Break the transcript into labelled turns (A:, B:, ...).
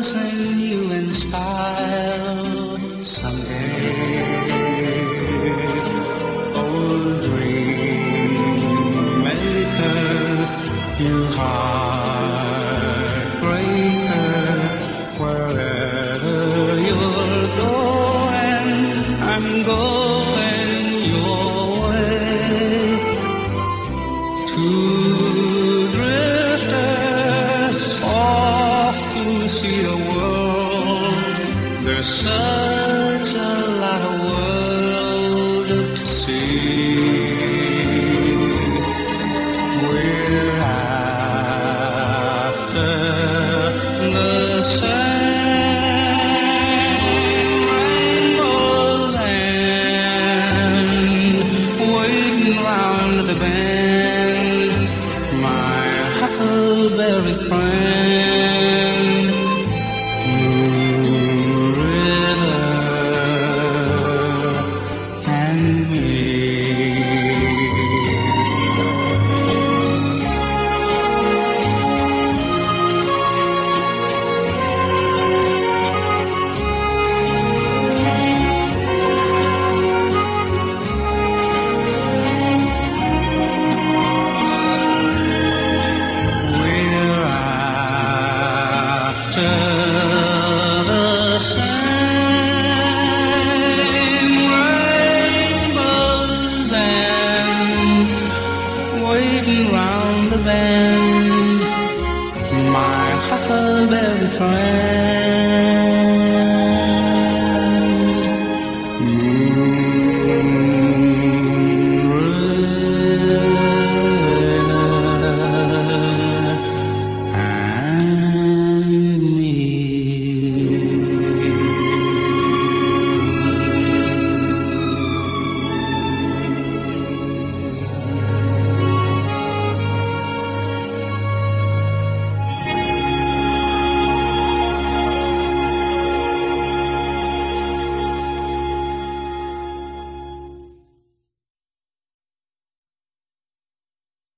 A: send you in style someday. Oh, dream maker, you heartbreaker, wherever you're going, I'm going your way. Two drifters off to see the world. There's such a lot of world to see. We're after the same rainbows and waiting round the bend. My huckleberry friend, Moon River and me. After the same rainbows and waiting round the bend, my huckleberry friend.